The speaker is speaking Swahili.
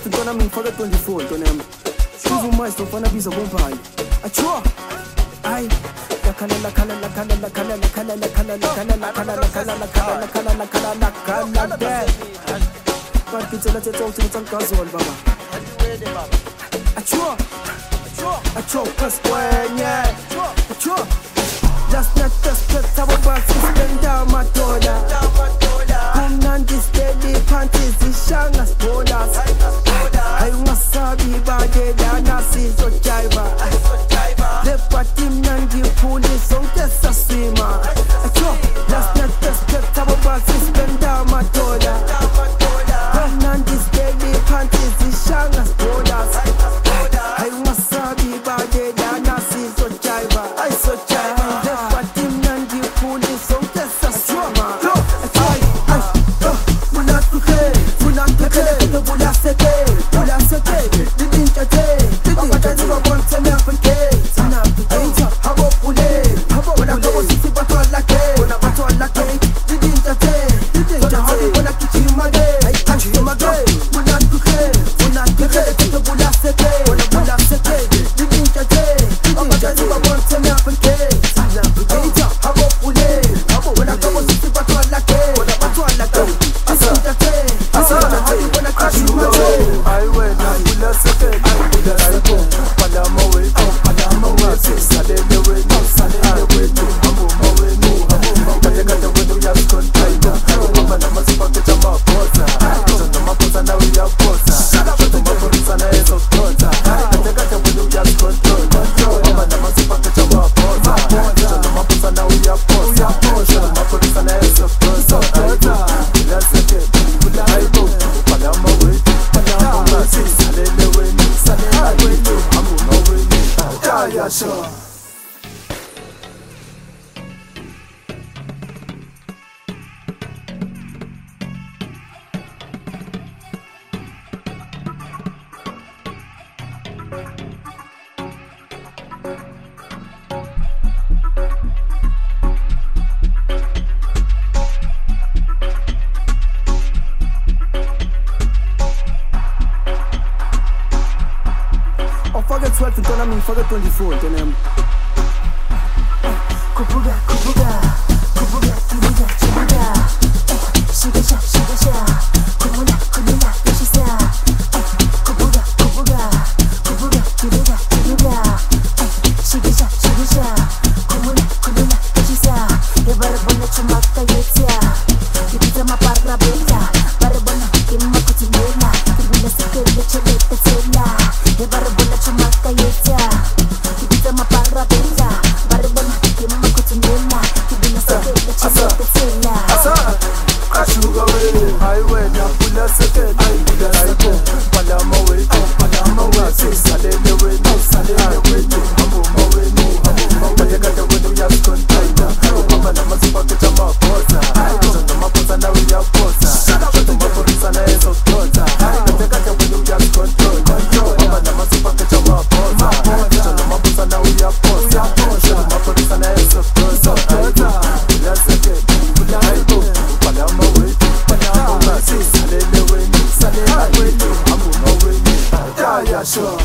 ntwana mi ngifake 24 ntwana yami. Siza umaestro mfana biza kompani. Acho. Ay. Khala Kanti tsela tse tsao tse tsa nkazol baba. Acho paskwenye. Last night just tabo basi spenda matola. Kumnandi steady panties zishanga spoilers. Ay ungasabi bade dana sizo jaiva. Lepa team nandi puli sonke sasima. Acho last night just tabo basi spenda matola. Kumnandi steady panties zishanga spoilers. Ay ungasabi bade dana sizo jaiva. Ay so jaiva. Sure. Forget 12 ntwana mi forget 24 ntwana yami. Kubuga shigasha kumula yashisa. Kubuga shigasha kumula yashisa. Ebarabona chumaka yetia kipita maparra beta barabona kimma kutimela kibula sekele cheleta tela. Ebarabona chumaka yetia kipita maparra beta barabona kimma kutimela kibula sekele cheleta tela. Kashuga we highway na pula sekele pula raiko palama we salele we hambo mawe katika wenu ya kontaina mama na mazipa kecha mapoza na mapoza na we ya poza shoto mapolisa na ezo tota katika wenu ya control mama na mazipa kecha mapoza na mapoza na we ya poza shoto mapolisa na ezo tota pula sekele pula raiko palama we salele we hambo mawe yeah sure.